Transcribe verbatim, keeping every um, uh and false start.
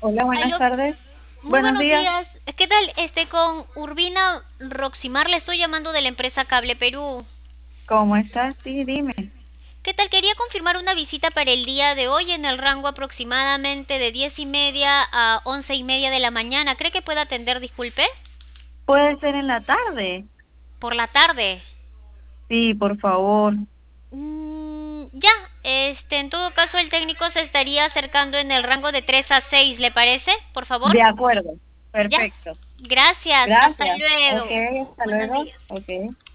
Hola, buenas Aló, tardes. muy Buenos buenos días. días. ¿Qué tal? Este, con Urbina Roximar le estoy llamando de la empresa Cable Perú. ¿Cómo estás? Sí, dime. ¿Qué tal? Quería confirmar una visita para el día de hoy en el rango aproximadamente de diez y media a once y media de la mañana. ¿Cree que pueda atender, disculpe? ¿Puede ser en la tarde? Por la tarde. Sí, por favor. Mm, ya, este, en todo caso el técnico se estaría acercando en el rango de tres a seis, ¿le parece? Por favor. De acuerdo. Ya. Perfecto. Gracias. Hasta Gracias. Ok, luego. hasta Buenos luego. días. Ok.